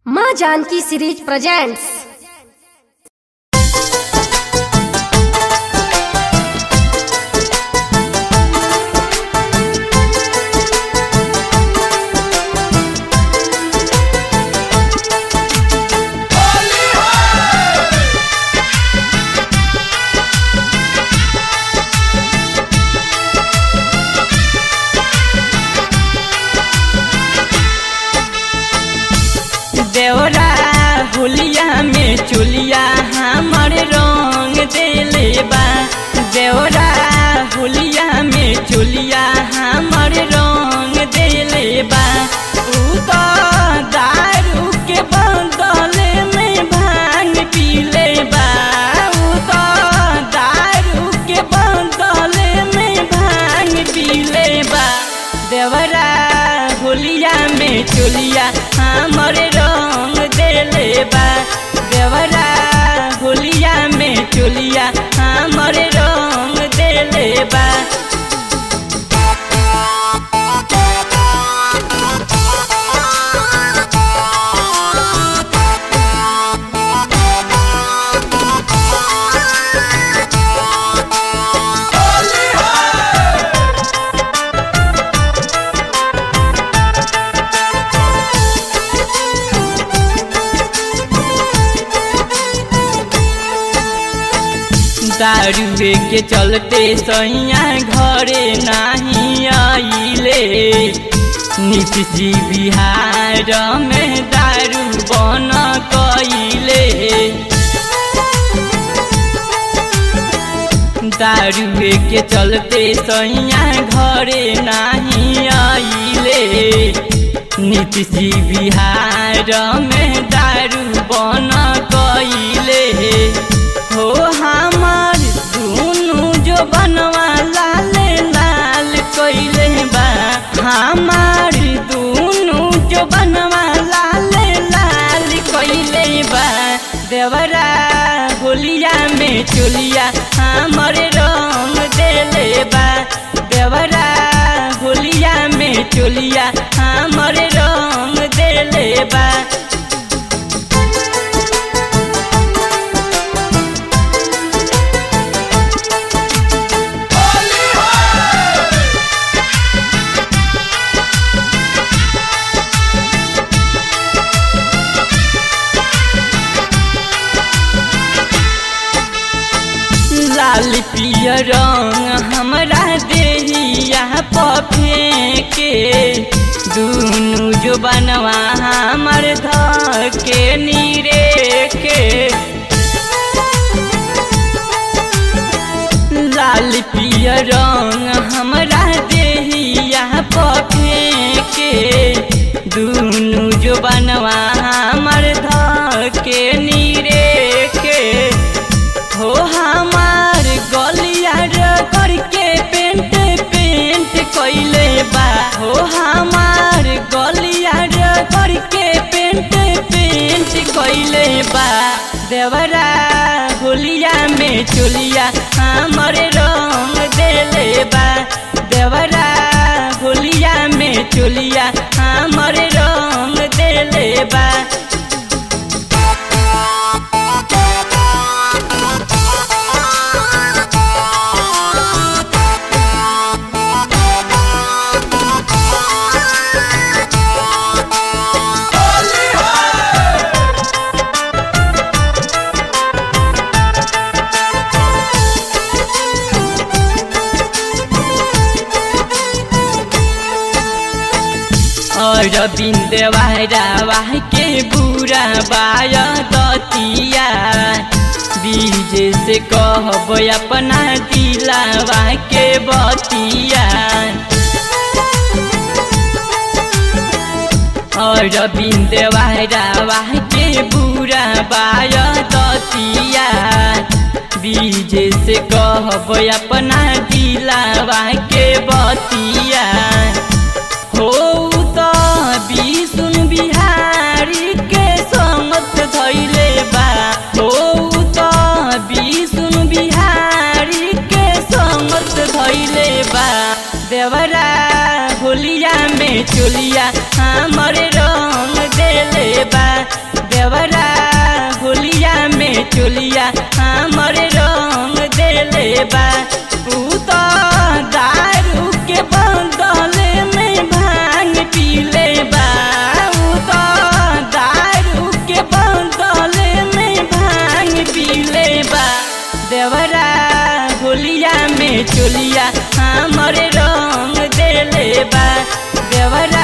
माँ Janaki series presents. देवरा होलिया में चुलिया हमर रंग देले बा। देवरा होलिया में चुलिया हमर रंग देले बा। उ तो दारू के बदले में भांग पीले बा। उ तो दारू के बदले में भांग पीले बा। देवरा होलिया में चुलिया हमर रंग देले बा। देवरा होलिया में चुलिया हमर रंग देले बा। दारुए के चलते सैया घरे नहीं आइले। नीतीश जी बिहार में दारू बन कइले। दारुए के चलते सैया घरे नहीं आइले। नीतीश जी बिहार में दारू बन कइले। हो हमार दुनु जो बनवा लाल लाल कइले बा। हमार दुनु जो बनवा लाल लाल कइले बा। देवरा होलिया में चुलिया हमर रंग देले बा। देवरा होलिया में चुलिया हमर रंग देले बा। लाल पियर रंग हमरा देहिया पर फेंके। दुनु जो बनवा हमर धके नीरे के। लाल पियर रंग हमरा देहिया पर फेंके। दुनु जो बनवा हमर धके नीरे के। हो हमार गलिया करके पेंट पेंट कइले बा। हो हमार गलिया करके पेंट पेंट कइले बा। देवरा होलिया में चुलिया हमर रंग देले बा। देवरा होलिया में चुलिया हमर रंग देले बा। अरविंद वाहरा के बुरा बाय दतिया। बीज से कहब अपना दिलावा के बतिया। अरविंद वाहरा के बुरा बाय दतिया। बीज से कहब अपना दिलावा के बतिया। हो सुन बिहारी के समत धैले बा। हो तो सुन बिहारी के समत धैले बा। देवरा होलिया में चुलिया हमर रंग देले बा देवरा होलिया में चोलिया हमर रंग देले बा ऊ तो दारू के बंदल में भांग पीले बा ऊ तो दारू के बंदल में भांग पीले बा देवरा होलिया में चोलिया हमर रंग देले बा देवरा